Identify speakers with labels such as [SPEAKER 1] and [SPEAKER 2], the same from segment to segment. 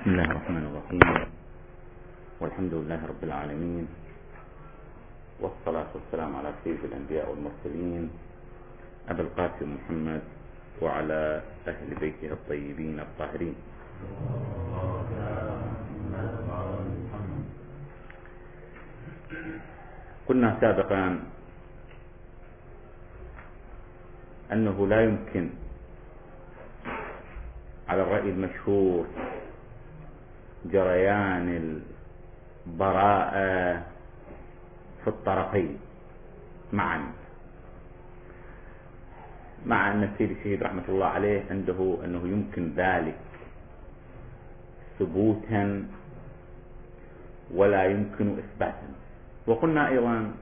[SPEAKER 1] بسم الله الرحمن الرحيم، والحمد لله رب العالمين، والصلاة والسلام على سيد الأنبياء والمرسلين أبي القاسم محمد وعلى أهل بيته الطيبين الطاهرين. قلنا سابقا أنه لا يمكن على الرأي المشهور جريان البراءة في الطرفين معا، مع أن السيد الشهيد رحمة الله عليه عنده أنه يمكن ذلك ثبوتا ولا يمكن إثباتا. وقلنا أيضا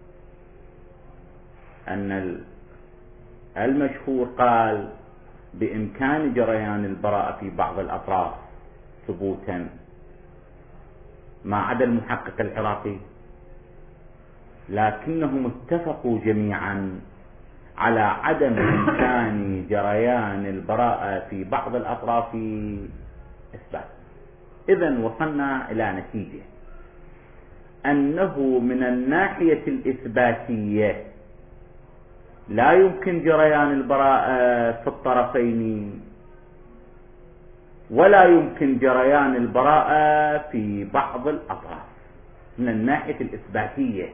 [SPEAKER 1] أن المشهور قال بإمكان جريان البراءة في بعض الأطراف ثبوتا ما عدا المحقق العراقي، لكنهم اتفقوا جميعا على عدم إمكان جريان البراءة في بعض الأطراف إثبات. إذن وصلنا إلى نتيجة أنه من الناحية الإثباتية لا يمكن جريان البراءة في الطرفين، ولا يمكن جريان البراءة في بعض الأطراف. من الناحية الإثباتية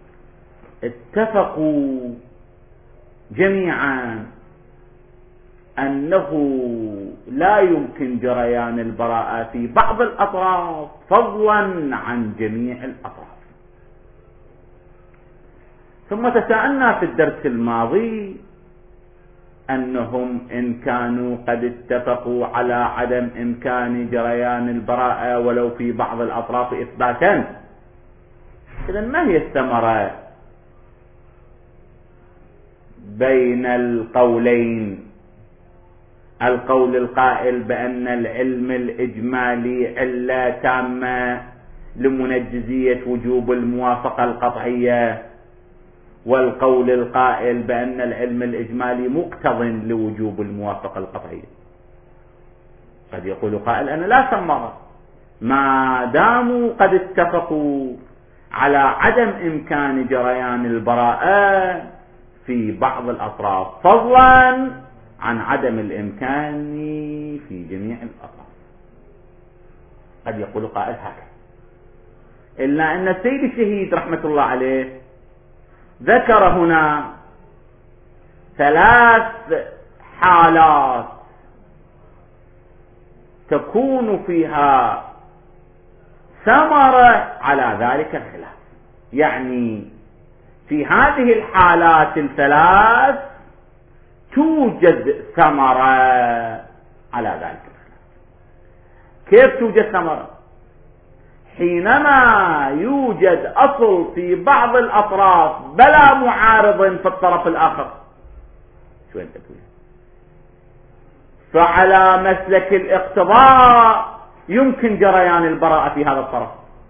[SPEAKER 1] اتفقوا جميعا أنه لا يمكن جريان البراءة في بعض الأطراف فضلا عن جميع الأطراف. ثم تساءلنا في الدرس الماضي أنهم إن كانوا قد اتفقوا على عدم إمكان جريان البراءة ولو في بعض الأطراف إثباتا، إذن ما هي الثمرة بين القولين؟ القول القائل بأن العلم الإجمالي علة تامة لمنجزية وجوب الموافقة القطعية، والقول القائل بأن العلم الإجمالي مقتض لوجوب الموافقة القطعية. قد يقول قائل أنا لا ثمرة ما داموا قد اتفقوا على عدم إمكان جريان البراءة في بعض الأطراف فضلا عن عدم الإمكان في جميع الأطراف. قد يقول قائل هكذا، إلا أن السيد الشهيد رحمة الله عليه ذكر هنا ثلاث حالات تكون فيها ثمرة على ذلك الخلاف. يعني في هذه الحالات الثلاث توجد ثمرة على ذلك الخلاف. كيف توجد ثمرة؟ حينما يوجد أصل في بعض الأطراف بلا معارض في الطرف الآخر، شو أنت تقول؟ فعلى مسلك الاقتضاء يمكن جريان البراءة في هذا الطرف،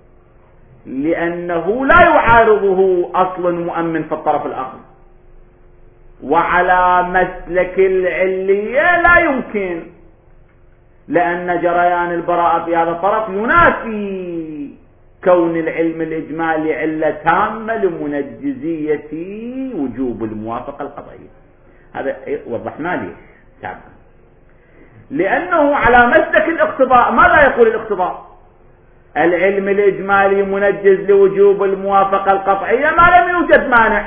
[SPEAKER 1] لأنه لا يعارضه أصل مؤمن في الطرف الآخر. وعلى مسلك العلية لا يمكن، لأن جريان البراءة في هذا الطرف ينافي كون العلم الإجمالي علة تامة لمنجزية وجوب الموافقة القطعية. هذا وضحنا ليه سابقا، لأنه على مسلك الاقتضاء. ماذا يقول الاقتضاء؟ العلم الإجمالي منجز لوجوب الموافقة القطعية ما لم يوجد مانع.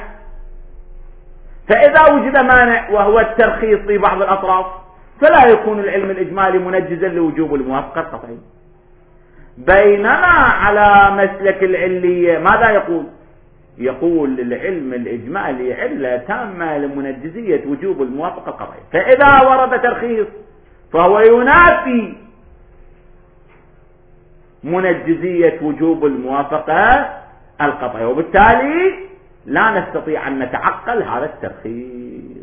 [SPEAKER 1] فإذا وجد مانع وهو الترخيص في بعض الأطراف فلا يكون العلم الإجمالي منجزا لوجوب الموافقة القطعية. بينما على مسلك العلية ماذا يقول؟ يقول العلم الإجمالي علة تامة لمنجزية وجوب الموافقة القطعية، فإذا ورد ترخيص فهو ينافي منجزية وجوب الموافقة القطعية، وبالتالي لا نستطيع أن نتعقل هذا الترخيص.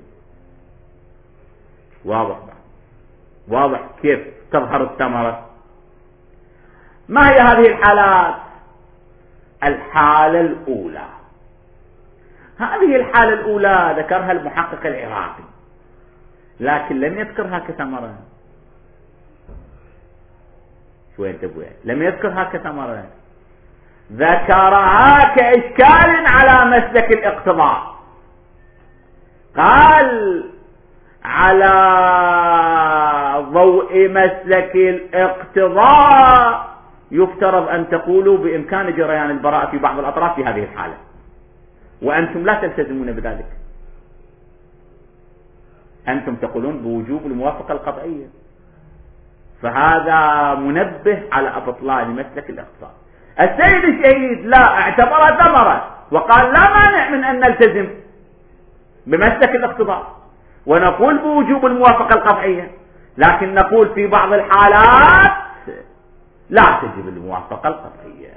[SPEAKER 1] واضح؟ واضح كيف تظهر الثمرة؟ ما هي هذه الحالات؟ الحالة الأولى، هذه الحالة الأولى ذكرها المحقق العراقي، لكن لم يذكرها كثمرة. شوية انتبهوا، لم يذكرها كذا مرة، ذكرها كإشكال على مسلك الاقتضاء. قال على ضوء مسلك الاقتضاء يفترض أن تقولوا بإمكان جريان البراءة في بعض الأطراف في هذه الحالة، وأنتم لا تلتزمون بذلك. أنتم تقولون بوجوب الموافقة القطعية، فهذا منبه على بطلان مسلك الاقتضاء. السيد الشهيد لا اعتبر ثمرة وقال لا مانع من أن نلتزم بمسلك الاقتضاء ونقول بوجوب الموافقة القطعية، لكن نقول في بعض الحالات لا تجب الموافقة القطعية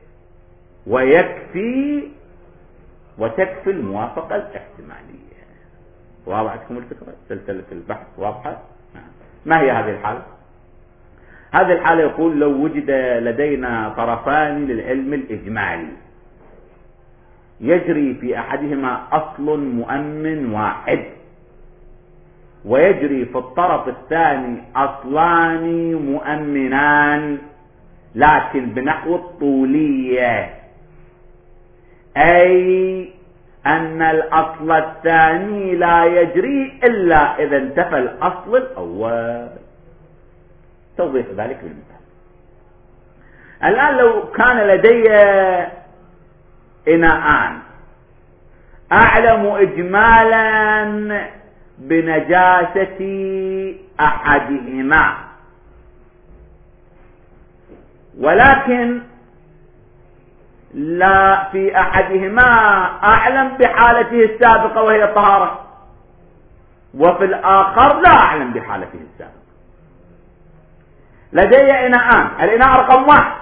[SPEAKER 1] وتكفي الموافقة الاحتمالية. واضحتكم الفكرة؟ سلسلة البحث واضحة؟ ما هي هذه الحالة؟ هذه الحالة يقول لو وجد لدينا طرفان للعلم الإجمالي يجري في أحدهما أصل مؤمن واحد، ويجري في الطرف الثاني أصلان مؤمنان لكن بنحو الطولية، أي أن الأصل الثاني لا يجري إلا إذا انتفى الأصل الأول. توضيح ذلك بالمثال. الآن لو كان لدي إناءان أعلم إجمالا بنجاسة أحدهما، ولكن لا في أحدهما أعلم بحالته السابقة وهي الطهارة، وفي الآخر لا أعلم بحالته السابقة. لدي إناءان، الإناء رقم 1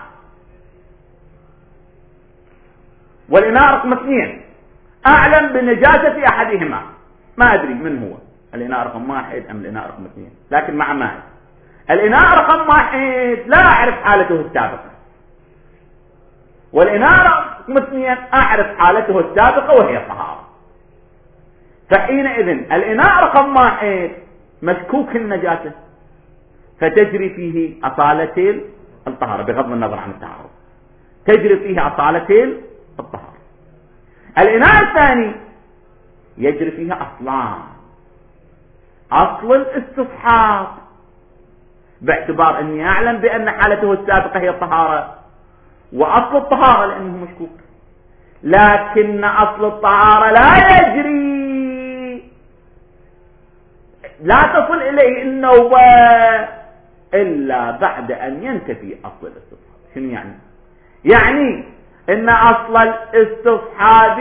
[SPEAKER 1] والإناء رقم 2 أعلم بنجاسة أحدهما، ما أدري من هو الإناء رقم 1 أم الإناء رقم 2، لكن مع ماء. الإناء رقم 1 لا أعرف حالته السابقة، والإناء رقم 2 أعرف حالته السابقة وهي الطهارة. فحينئذ الإناء رقم 1 مشكوك النجاسة فتجري فيه أصالة الطهارة بغض النظر عن التعارض، تجري فيه أصالة الطهارة. الإناء الثاني يجري فيها أصلان، أصل الاستصحاب باعتبار أني أعلم بأن حالته السابقة هي الطهارة، وأصل الطهارة لأنه مشكوك، لكن أصل الطهارة لا يجري، لا تصل إليه النوبة إلا بعد أن ينتفي أصل الاستصحاب. شنو يعني؟ يعني إن أصل الاستصحاب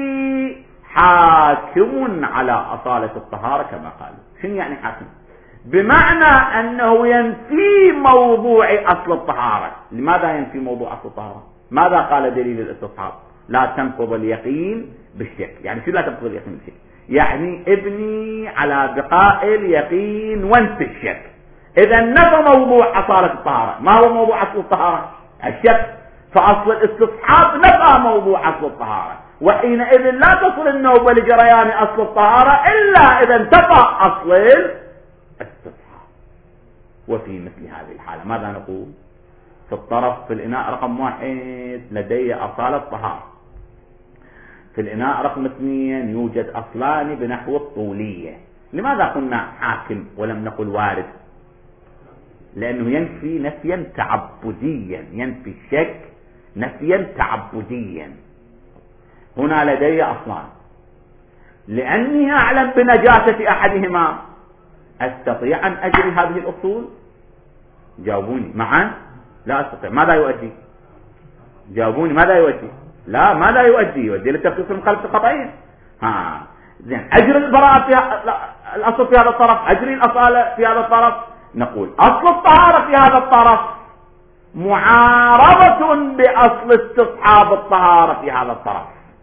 [SPEAKER 1] حاكم على أصالة الطهارة كما قالوا. شنو يعني حاكم؟ بمعنى أنه ينفي موضوع أصل الطهارة. لماذا ينفي موضوع أصل الطهارة؟ ماذا قال دليل الاستصحاب؟ لا تنقض اليقين بالشك. يعني شو لا تنقض اليقين بالشك؟ يعني ابني على بقاء اليقين وانت الشك. إذا نفى موضوع أصالة الطهارة. ما هو موضوع أصل الطهارة؟ الشك. فأصل الاستصحاب نفى موضوع أصل الطهارة، وحينئذ لا تصل النوبة لجريان أصل الطهارة إلا إذا انتفى أصل الاستصحاب. وفي مثل هذه الحالة ماذا نقول؟ في الطرف في الإناء رقم 1 لدي أصالة طهارة، في الإناء رقم 2 يوجد أصلان بنحو الطولية. لماذا قلنا حاكم ولم نقل وارد؟ لأنه ينفي نفيا تعبديا، ينفي الشك نفيا تعبديا. هنا لدي أصلان، لأني أعلم بنجاسة أحدهما أستطيع أن أجري هذه الأصول؟ جاوبوني معا. لا أستطيع. ماذا يؤدي؟ جاوبوني. ماذا يؤدي؟ لا، ماذا يؤدي؟ يؤدي للتخصيص المخالف القطعي. زين، أجري البراءة في الأصل في هذا الطرف، أجري الأصالة في هذا الطرف. نقول أصل الطهارة في هذا الطرف معارضة بأصل استصحاب الطهارة في هذا الطرف،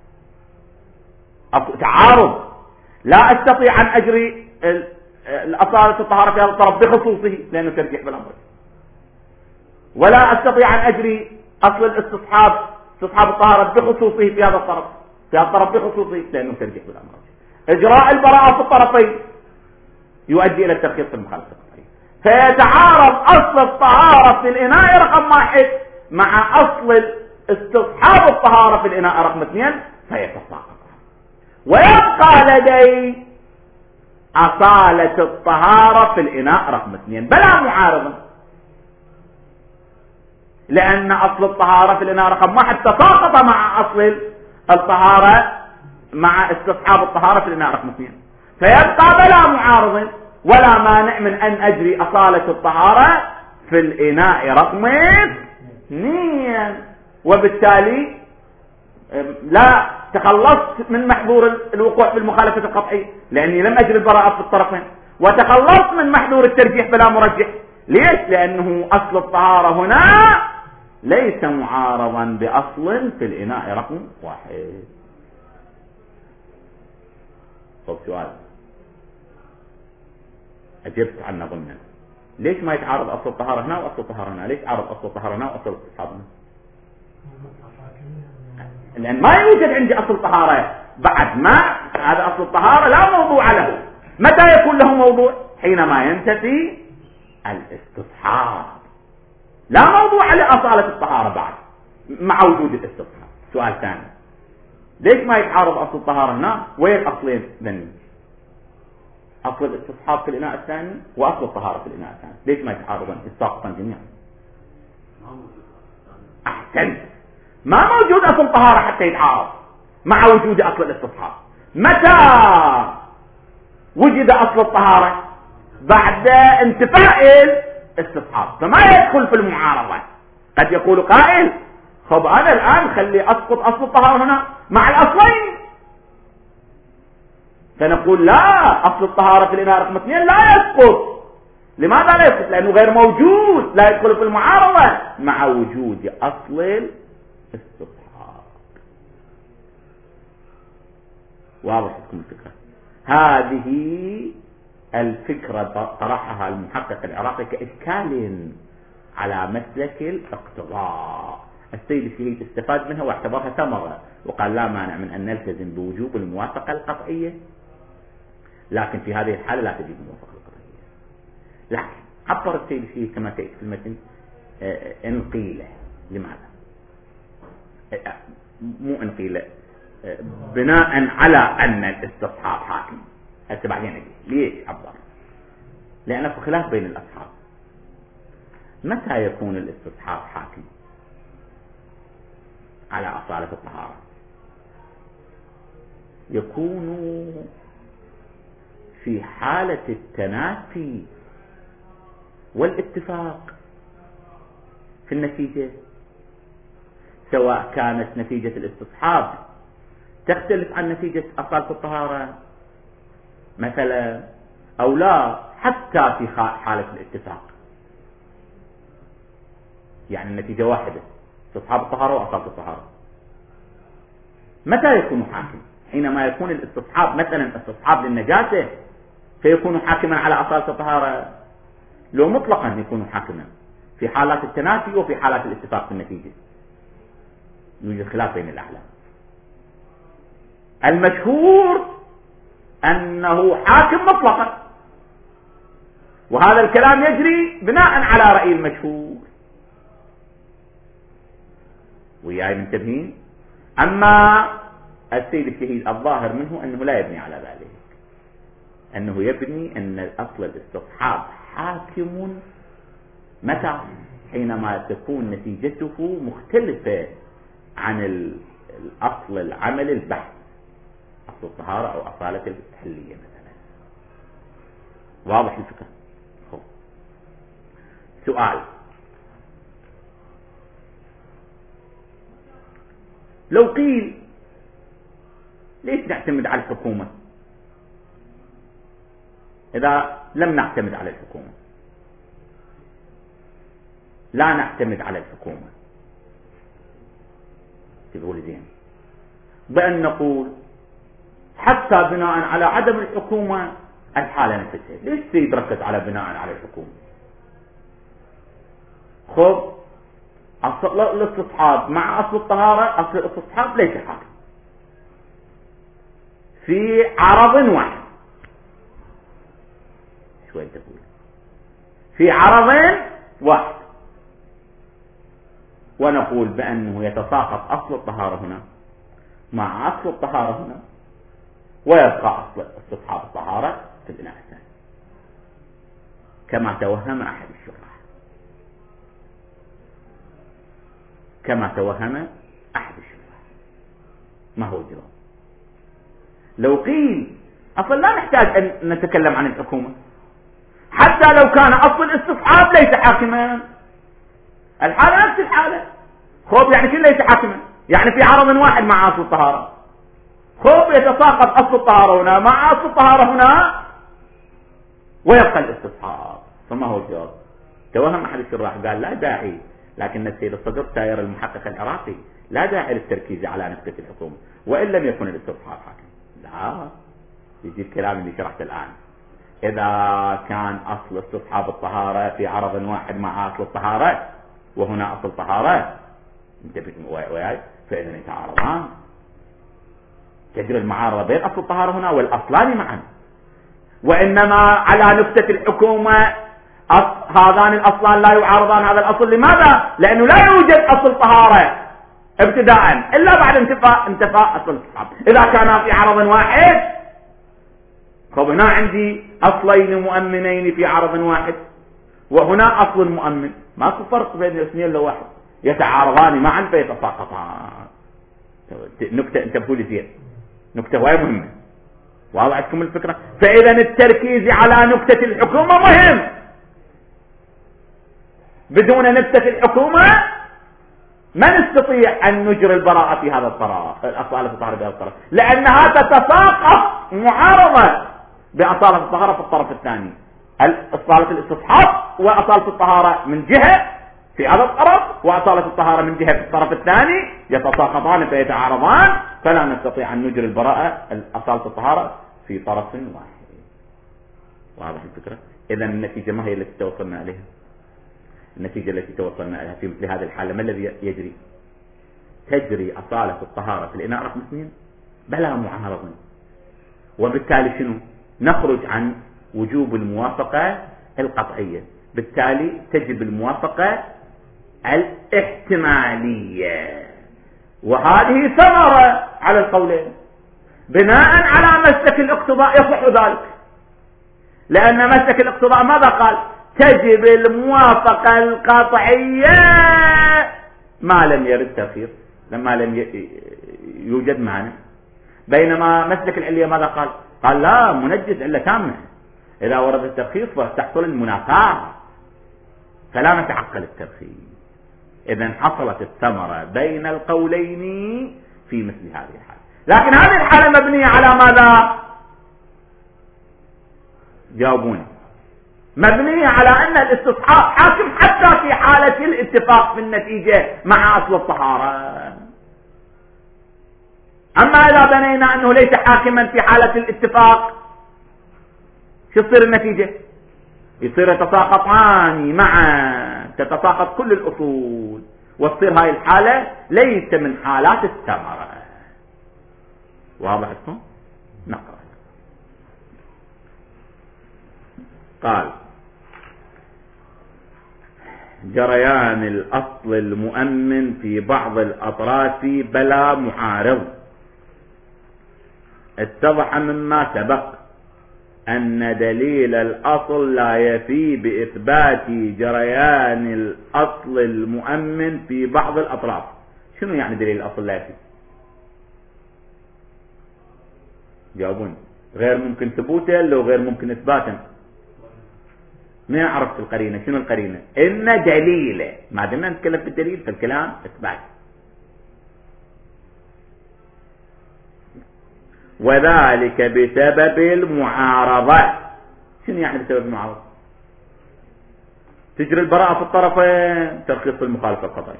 [SPEAKER 1] تعارض. لا أستطيع أن أجري الأصالة الطهارة في هذا الطرف بخصوصه لأنه ترجيح بالأمر، ولا أستطيع أن أجري أصل استصحاب الطهارة بخصوصه في هذا الطرف، بخصوصه لأنه ترجيح بالأمر. إجراء البراءة في الطرفين يؤدي إلى الترخيص المخالف. فيتعارض أصل الطهارة في الإناء رقم 1 مع أصل استصحاب الطهارة في الإناء رقم 2 فيتساقط، ويبقى لدي أصالة الطهارة في الإناء رقم 2 بلا معارضة، لأن أصل الطهارة في الإناء رقم 1 تساقط مع أصل الطهارة مع استصحاب الطهارة في الإناء رقم 2، فيبقى بلا معارض ولا مانع من أن أجري أصالة الطهارة في الإناء رقم 2، وبالتالي لا تخلصت من محظور الوقوع في المخالفة القطعية لأني لم أجري البراءة في الطرفين، وتخلصت من محظور الترجيح بلا مرجح. ليش؟ لأنه أصل الطهارة هنا ليس معارضا بأصل في الإناء رقم 1. طب سؤال أجبت عنه ضمنا، ليش ما يتعارض أصل الطهارة هنا وأصل الطهارة هنا؟ ليش عارض أصل الطهارة هنا وأصل الاستصحاب هنا؟ لأن ما يوجد عندي أصل طهارة بعد ما هذا أصل الطهارة لا موضوع له. متى يكون له موضوع؟ حينما ينتفي الاستصحاب، لا موضوع لأصالة الطهارة بعد مع وجود الاستصحاب. سؤال ثاني، ليش ما يتعارض أصل الطهارة هنا وين الأصلين ذني؟ أصل الاستصحاب في الإناء الثاني وأصل الطهارة في الإناء الثاني، ليش ما يتعارضان؟ يتساقطان جميعا. أحسنت، ما موجود أصل طهارة حتى يتعارض مع وجود أصل الاستصحاب. متى وجد أصل الطهارة؟ بعد انتفاء الاستصحاب، فما يدخل في المعارضة. قد يقول قائل خب أنا الآن خلي أسقط أصل الطهارة هنا مع الأصلين، فنقول لا، أصل الطهارة في الإناء رقم 2 لا يسقط. لماذا لا يسقط؟ لأنه غير موجود، لا يدخل في المعارضة مع وجود أصل الاستصحاب. واضح لكم الفكرة؟ هذه الفكرة طرحها المحقق العراقي كإشكال على مسلك الاقتضاء. السيد الشهيد استفاد منها واعتبرها ثمرة، وقال لا مانع من أن نلتزم بوجوب الموافقة القطعية، لكن في هذه الحالة لا تجب الموافقة القطعية. لكن عبر السيد الشهيد كما تأتي في المتن إن قيل. لماذا؟ مو إن قيل، بناء على أن الاستصحاب حاكم. هسه بعدين أجي ليش عبر؟ لأن في خلاف بين الأصحاب. متى يكون الاستصحاب حاكم على أصالة الطهارة؟ يكون في حالة التنافي والاتفاق في النتيجة، سواء كانت نتيجة الاستصحاب تختلف عن نتيجة أصالة الطهارة مثلا أو لا، حتى في حالة الاتفاق. يعني النتيجة واحدة، استصحاب الطهارة وأصالة الطهارة. متى يكون حاكم؟ حينما يكون الاستصحاب مثلا استصحاب للنجاسة فيكون حاكما على أصالة الطهارة، لو مطلقا يكون حاكما في حالات التنافي وفي حالات الاتفاق في النتيجة. يوجد خلاف بين الأعلام. المشهور أنه حاكم مطلقا، وهذا الكلام يجري بناء على رأي المشهور. وياي منتبهين؟ أما السيد الشهيد الظاهر منه أنه لا يبني على ذلك، أنه يبني أن أصل الاستصحاب حاكم متى؟ حينما تكون نتيجته مختلفة عن الأصل العمل البحث، أصل الطهارة أو أصالة الحلية مثلا. واضح الفكرة؟ سؤال، لو قيل ليش نعتمد على الحكومة إذا لم نعتمد على الحكومة؟ لا نعتمد على الحكومة، تقول زين، بأن نقول حتى بناء على عدم الحكومة الحالة نفسها. ليش سيد ركز على بناء على الحكومة؟ خب أصل الاستصحاب مع أصل الطهارة، أصل الاستصحاب ليس حاكم في عرض واحد. شوي تقول في عرض واحد، ونقول بأنه يتساقط أصل الطهارة هنا مع أصل الطهارة هنا، ويبقى أصل استصحاب الطهارة في الإناء الثاني، كما توهم أحد الشراح. ما هو الجواب؟ لو قيل أصلا لا نحتاج أن نتكلم عن الحكومة، حتى لو كان أصل الاستصحاب ليس حاكما، الحالة نفس الحالة. يعني شو ليس حاكما؟ يعني في عرض واحد مع أصل الطهارة، يتساقط أصل الطهارة هنا مع أصل الطهارة هنا، ويبقى الاستصحاب. فما هو الجواب؟ توهم أحد الشراح قال لا داعي، لكن السيد الصدر ساير المحقق العراقي لا داعي للتركيز على نسبة الحكومة وإن لم يكن الاستصحاب حاكم. لا، يجي الكلام اللي شرحته الآن. إذا كان أصل استصحاب الطهارة في عرض واحد مع أصل الطهارة، وهنا أصل طهارة، فإذا يتعارضان، تجري المعارضة بين أصل الطهارة هنا والأصلان معا. وإنما على نكتة الحكومة هذان الأصلان لا يعارضان هذا الأصل. لماذا؟ لأنه لا يوجد أصل طهارة ابتداء إلا بعد انتفاء أصل الاستصحاب. إذا كان في عرض واحد، هنا عندي أصلين مؤمنين في عرض واحد، وهنا أصل مؤمن، ماكو فرق بين الاثنين لو واحد، يتعارضان معا فيتساقطان. نكتة انتبهوا لي زين، نكتة وايد مهمة، واضح لكم الفكرة؟ فإذا التركيز على نكتة الحكومة مهم. بدون نكتة الحكومة ما نستطيع أن نجري البراءة في هذا الطرف، الأصالة الطهارة بهذا الطرف، لأنها تتساقط معارضة بأصالة الطهارة في الطرف الثاني. أصالة الاستصحاب وأصالة الطهارة من جهة في هذا الطرف، وأصالة الطهارة من جهة في الطرف الثاني، يتساقطان فيتعارضان، فلا نستطيع أن نجري البراءة أصالة الطهارة في طرف واحد. واضح الفكرة؟ إذا النتيجة ما هي التي توصلنا إليها؟ النتيجة التي توصلنا إليها في مثل هذه الحالة ما الذي يجري؟ تجري أصالة الطهارة في الإناء رقم 2 بلا معارضة، وبالتالي شنو؟ نخرج عن وجوب الموافقة القطعية، بالتالي تجب الموافقة الاحتمالية، وهذه ثمرة على القولين. بناء على مسلك الاقتضاء يصح ذلك، لأن مسلك الاقتضاء ماذا قال؟ تجب الموافقة القطعية ما لم يرد تأخير، لما لم يوجد معنى. بينما مسلك العلية ماذا قال؟ قال لا، منجز علة تامة، إذا ورد الترخيص فتحصل المنافاة، فلا نتعقل الترخيص. إذن حصلت الثمرة بين القولين في مثل هذه الحالة. لكن هذه الحالة مبنية على ماذا؟ جاوبوني. مبنية على أن الاستصحاب حاكم حتى في حالة الاتفاق في النتيجة مع أصل الطهارة. أما إذا بنينا أنه ليس حاكما في حالة الاتفاق، شو تصير النتيجة؟ يصير يتساقطان معا، تتساقط كل الأصول، وتصير هاي الحالة ليس من حالات الثمرة. واضح لكم؟ نقرأ. قال: جريان الأصل المؤمن في بعض الأطراف بلا معارض. اتضح مما سبق أن دليل الأصل لا يفي بإثبات جريان الأصل المؤمن في بعض الأطراف. شنو يعني دليل الأصل لا يفي؟ جاوبوني. غير ممكن ثبوته لو غير ممكن إثباته. ما عرفت القرينة؟ شنو القرينة؟ إن دليله، ما دمنا نتكلم في الدليل فالكلام إثبات. وذلك بسبب المعارضة. شنو يعني بسبب المعارضة؟ تجري البراءة في الطرفين، ترخيص المخالفة القطعي،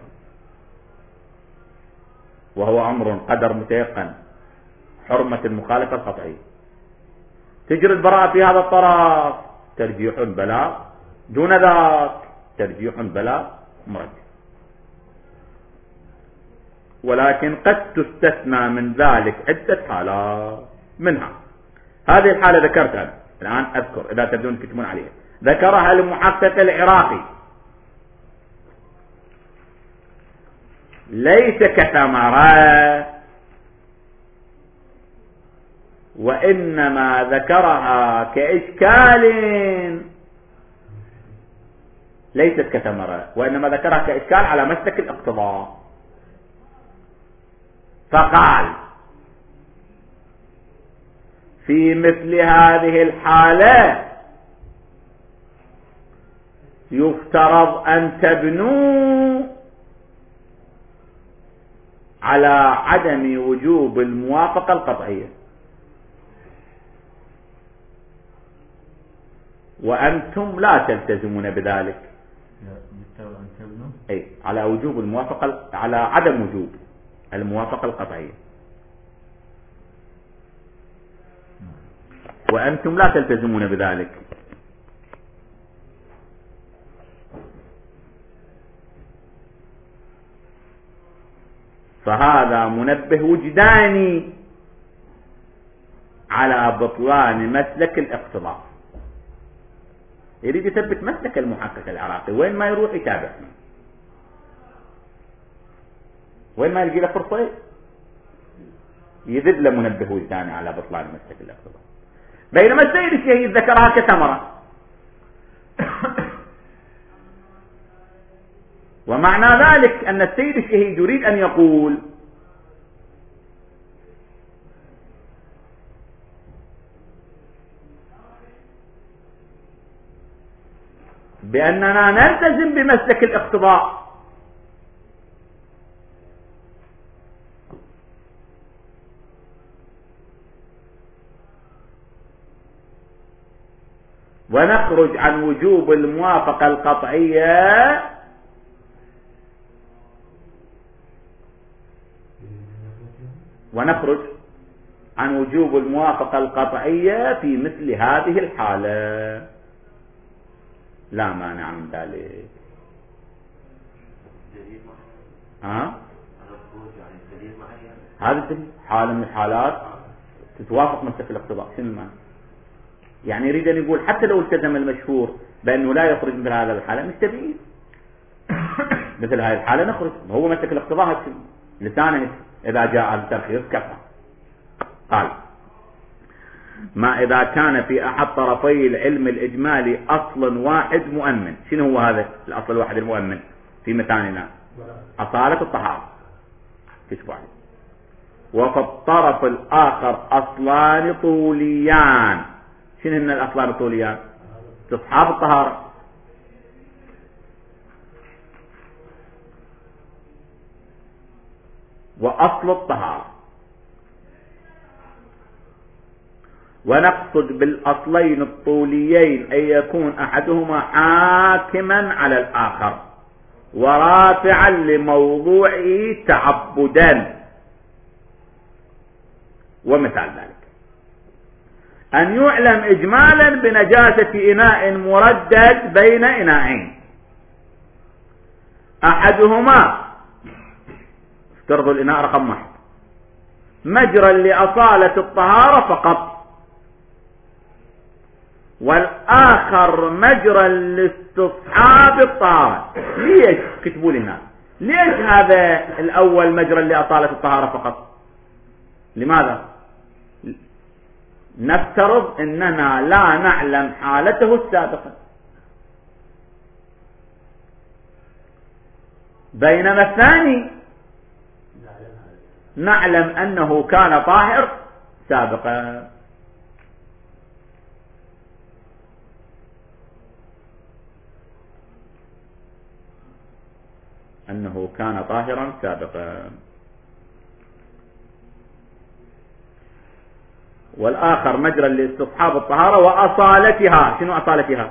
[SPEAKER 1] وهو أمر قدر متيقن، حرمة المخالفة القطعية. تجري البراءة في هذا الطرف، ترجيح بلا، دون ذاك ترجيح بلا مرجح. ولكن قد تستثنى من ذلك عدة حالات، منها هذه الحالة ذكرتها الآن، أذكر إذا تبدون تكتبون عليها. ذكرها المحقق العراقي ليس كثمرة، وإنما ذكرها كإشكال، ليست كثمرة، وإنما ذكرها كإشكال على مسلك الاقتضاء. فقال في مثل هذه الحالة يفترض أن تبنوا على عدم وجوب الموافقة القطعية، وأنتم لا تلتزمون بذلك. أي على وجوب الموافقة، على عدم وجوب الموافقة القطعية، وأنتم لا تلتزمون بذلك. فهذا منبه وجداني على بطلان مسلك الاقتضاء. يريد يثبت مسلك المحقق العراقي، وين ما يروح يتابع، وين ما يلقي له فرصة يذب له منبه وجداني على بطلان مسلك الاقتضاء. بينما السيد الشهيد ذكرها كثمرة. ومعنى ذلك أن السيد الشهيد يريد أن يقول بأننا نلتزم بمسلك الاقتضاء، ونخرج عن وجوب الموافقة القطعية في مثل هذه الحالة. لا مانع من ذلك. هذا الدليل حالة من الحالات تتوافق مسلك الاقتضاء. شنو المعنى؟ يعني يريد أن يقول حتى لو التزم المشهور بأنه لا يخرج مثل هذا الحالة مستبعد، مثل هذه الحالة نخرج، هو مسلك الاقتضاء لسانه إذا جاء الترخيص كفى. قال ما إذا كان في أحد طرفي العلم الإجمالي أصل واحد مؤمن. شنو هو هذا الأصل الواحد المؤمن في مثالنا؟ أصالة الطهارة. كشفوا عليه. وفي الطرف الآخر أصلان طوليان. شنو هن الأصلان الطوليان؟ استصحاب الطهارة. وأصل الطهارة. ونقصد بالأصلين الطوليين أن يكون أحدهما حاكما على الآخر ورافعا لموضوعه تعبدا. ومثال ذلك أن يعلم إجمالا بنجاسة إناء مردد بين إناءين، أحدهما افترضوا الإناء رقم 1 مجرى لأصالة الطهارة فقط، والآخر مجرى لاستصحاب الطهارة. ليش كتبوا لنا؟ ليش هذا الأول مجرى لأصالة الطهارة فقط؟ لماذا؟ نفترض أننا لا نعلم حالته السابقة، بينما الثاني نعلم أنه كان طاهر سابقا. أنه كان طاهرا سابقا. والآخر مجرى لاستصحاب الطهارة وأصالتها. شنو أصالتها؟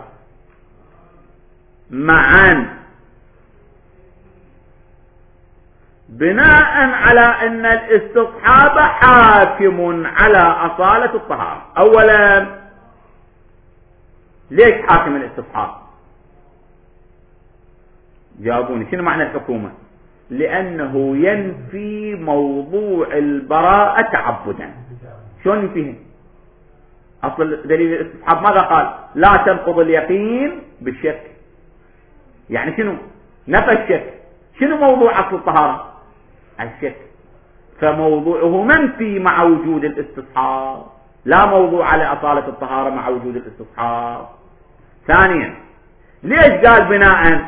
[SPEAKER 1] معا، بناء على أن الاستصحاب حاكم على أصالة الطهارة. أولا ليش حاكم الاستصحاب؟ جاوبوني شنو معنى الحكومة؟ لأنه ينفي موضوع البراءة تعبدا. شلون ينفيه؟ أصل دليل الاستصحاب ماذا قال؟ لا تنقض اليقين بالشك. يعني شنو؟ نفى الشك. شنو موضوع أصل الطهارة؟ الشك. فموضوعه منفي مع وجود الاستصحاب، لا موضوع على أصالة الطهارة مع وجود الاستصحاب. ثانيا، ليش قال بناء؟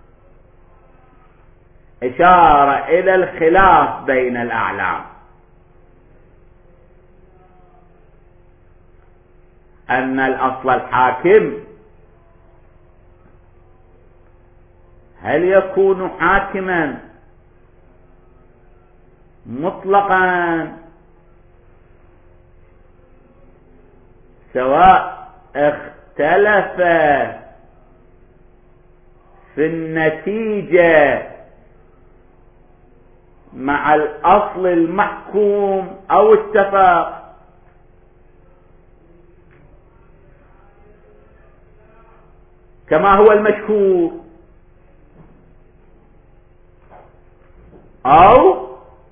[SPEAKER 1] إشارة إلى الخلاف بين الأعلام، أن الأصل الحاكم هل يكون حاكما مطلقا سواء اختلف في النتيجة مع الأصل المحكوم أو اتفق، كما هو المشهور، أو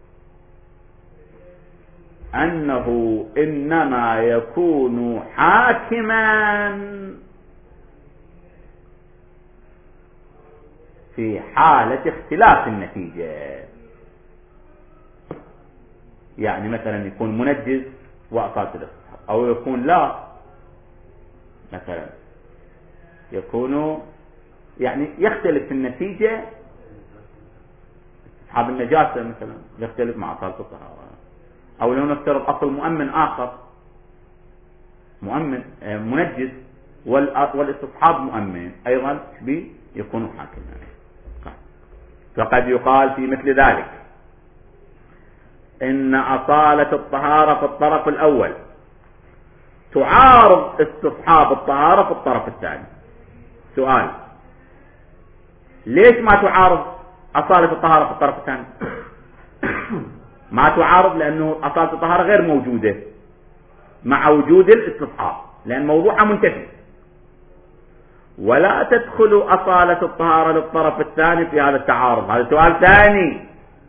[SPEAKER 1] أنه إنما يكون حاكما في حالة اختلاف النتيجة. يعني مثلا يكون منجز وأصالة الاستصحاب، أو يكون لا، مثلا يكون يعني يختلف النتيجة. استصحاب النجاسة مثلا يختلف مع أصالة الطهارة، أو لو نفترض أصل مؤمن آخر، مؤمن منجز والاستصحاب مؤمن أيضا يكون حاكما. فقد يقال في مثل ذلك إن أصالة الطهارة في الطرف الأول تعارض استصحاب الطهارة في الطرف الثاني. سؤال: ليش ما تعارض أصالة الطهارة في الطرف الثاني؟ ما تعارض لأنه أصالة الطهارة غير موجودة مع وجود الاستصحاب، لأن موضوعها منتفي. ولا تدخل أصالة الطهارة للطرف الثاني في هذا التعارض. هذا سؤال ثاني.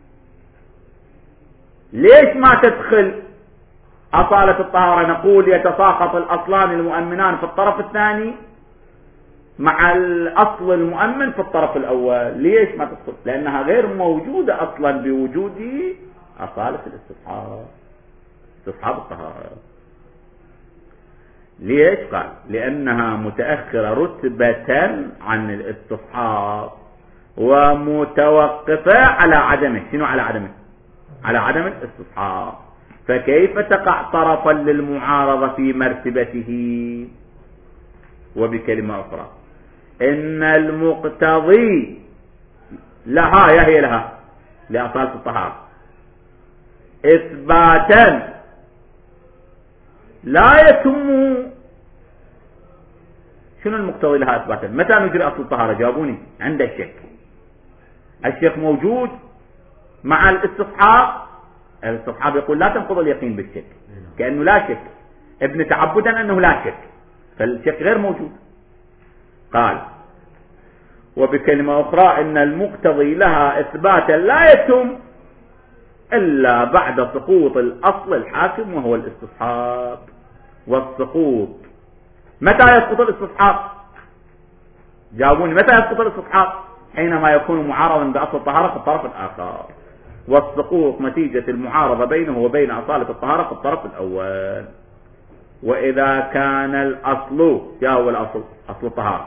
[SPEAKER 1] ليش ما تدخل أصالة الطهارة؟ نقول يتساقط الأصلان المؤمنان في الطرف الثاني مع الأصل المؤمن في الطرف الأول. ليش ما تدخل؟ لأنها غير موجودة أصلا بوجود أصالة الاستصحاب، استصحاب الطهارة. ليش؟ قال لأنها متأخرة رتبة عن الاستصحاب ومتوقفة على عدمه. شنو على عدمه؟ على عدم الاستصحاب. فكيف تقع طرفا للمعارضة في مرتبته؟ وبكلمة أخرى، إن المقتضي لها، هي لها لأصالة الطهارة إثباتا لا يتم. شنو المقتضي لها إثباتا؟ متى نجري أصل الطهارة؟ جاوبوني. عند الشك. الشك موجود مع الاستصحاب. الاستصحاب يقول لا تنقض اليقين بالشك، كأنه لا شك، ابن تعبدا أنه لا شك، فالشك غير موجود. قال وبكلمة أخرى إن المقتضي لها إثباتا لا يتم إلا بعد سقوط الأصل الحاكم وهو الاستصحاب. والسقوط متى يسقط الاستصحاب؟ جاوبوني. متى يسقط الاستصحاب؟ حينما يكون معارضا بأصل الطهارة في الطرف الآخر. والسقوط نتيجة المعارضة بينه وبين أصالة الطهارة في الطرف الأول. وإذا كان الأصل، هو الأصل، أصل الطهارة،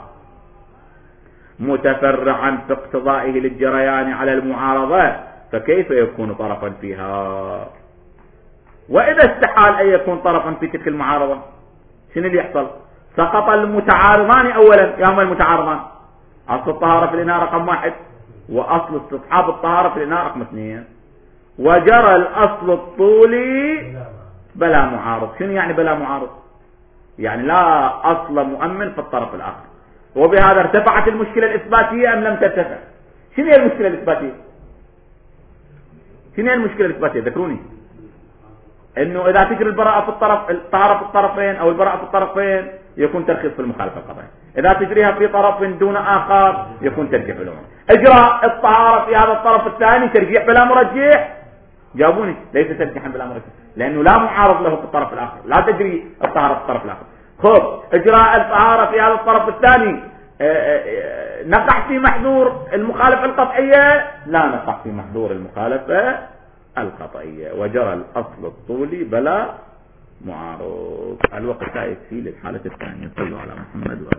[SPEAKER 1] متفرعا في اقتضائه للجريان على المعارضة، فكيف يكون طرفا فيها؟ وإذا استحال أن يكون طرفا في تلك المعارضة، شنو اللي يحصل؟ سقط المتعارضان أولا. يا هم المتعارضان؟ أصل الطهارة في الإناء رقم 1، وأصل استصحاب الطهارة في الإناء رقم 2، وجرى الأصل الطولي بلا معارض. شنو يعني بلا معارض؟ يعني لا أصل مؤمن في الطرف الآخر. وبهذا ارتفعت المشكلة الإثباتية أم لم ترتفع؟ شنو هي المشكلة الإثباتية؟ شنو هي المشكلة الإثباتية؟ ذكروني. إنه إذا تجري البراءة في الطرف، الطهارة في الطرفين أو البراءة في الطرفين، يكون ترخيص في المخالفة القضائية. إذا تجريها في طرف دون آخر يكون ترجيح بلا مرجح. إجراء الطهارة في هذا الطرف الثاني ترجيح بلا مرجح، جابوني ليس ترجيحا بلا مرجح، لأنه لا معارض له في الطرف الآخر، لا تجري الطهارة في الطرف الآخر. خب إجراء الطهارة في هذا الطرف الثاني نقع في محذور المخالفة القطعية؟ لا نقع في محذور المخالفة القطعية، وجرى الأصل الطولي بلا معارض. الوقت لا يكفي للحالة الثانية. صلوا على محمد.